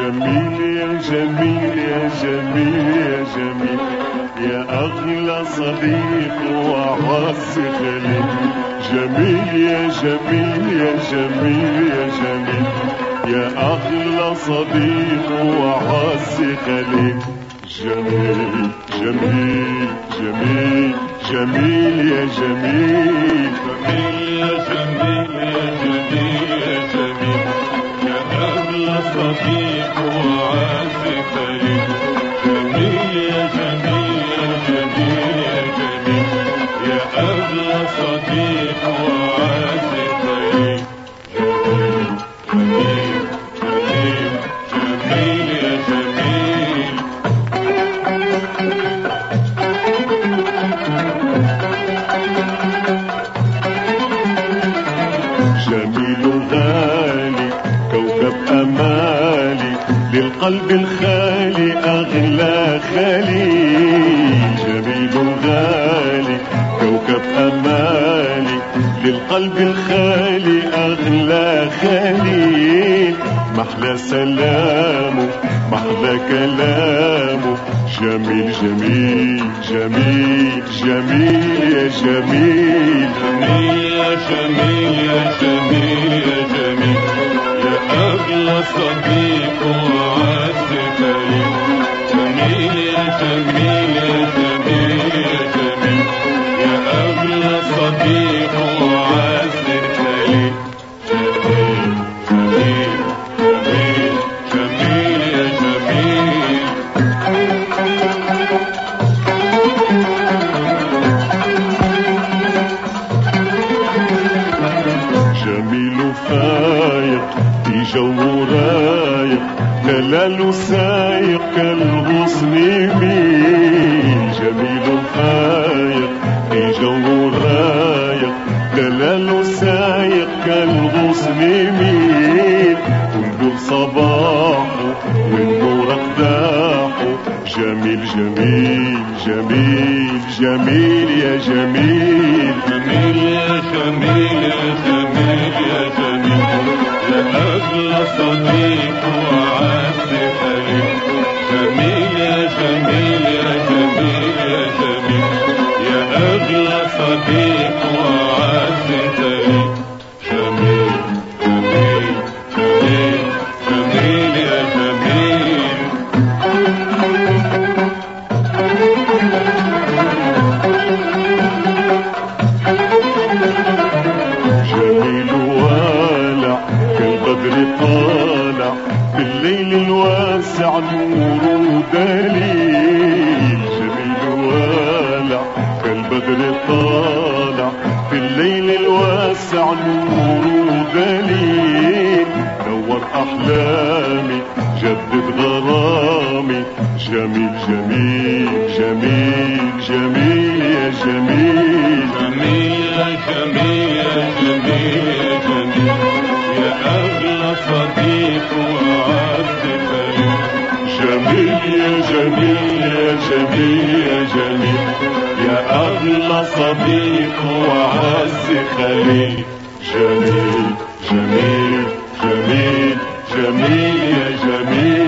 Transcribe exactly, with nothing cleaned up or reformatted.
جميل يا جميل يا جميل يا جميل يا أغلى صديق وأعز خليل. جميل يا جميل يا جميل يا جميل يا أغلى صديق وأعز خليل. جميل جميل جميل جميل يا جميل. جميل يا جميل يا جميل يا جميل يا أغلى صديق وأعز خليل. جميل يا جميل يا جميل يا جميل يا أغلى صديق وأعز خليل. جميل جميل جميل جميل يا جميل. جميل غالي كوكب أمالي للقلب الخالي أغلى خليل. جميل غالي كوكب أمالي للقلب الخالي أغلى خليل. محلى سلامه محلى كلامه. جميل جميل جميل جميل يا جميل. جميل يا جميل يا جميل يا جميل يا أغلى صديق وأعز خليل. جميل يا جميل يا جميل يا جميل يا أغلى صديق وأعز خليل. جميل جميل جميل جميل يا جميل. جميل فايق في جو رايق دلاله سايق كالغصن يميل. جميل فايق في جو رايق دلاله سايق كالغصن يميل. ونقول صباحه والنور اقداحه. جميل جميل جميل جميل يا جميل. جميل يا جميل يا جميل يا جميل يا أغلى صديق وأعز خليل. جميل يا جميل يا جميل يا جميل يا أغلى صديق وأعز خليل. جميل جميل جميل جميل يا جميل. جميل والع كالبدر طالع بالليل الواسع نور دليل. جميل والع كالبدر طالع بالليل الواسع نور دليل. نور أحلامي جدد غرامي. جميل جميل جميل جميل يا جميل. جميل يا جميل يا جميل يا جميل يا أغلى صديق وأعز خليل. جميل يا جميل يا جميل يا جميل يا أغلى صديق وأعز خليل. جميل جميل جميل جميل يا جميل.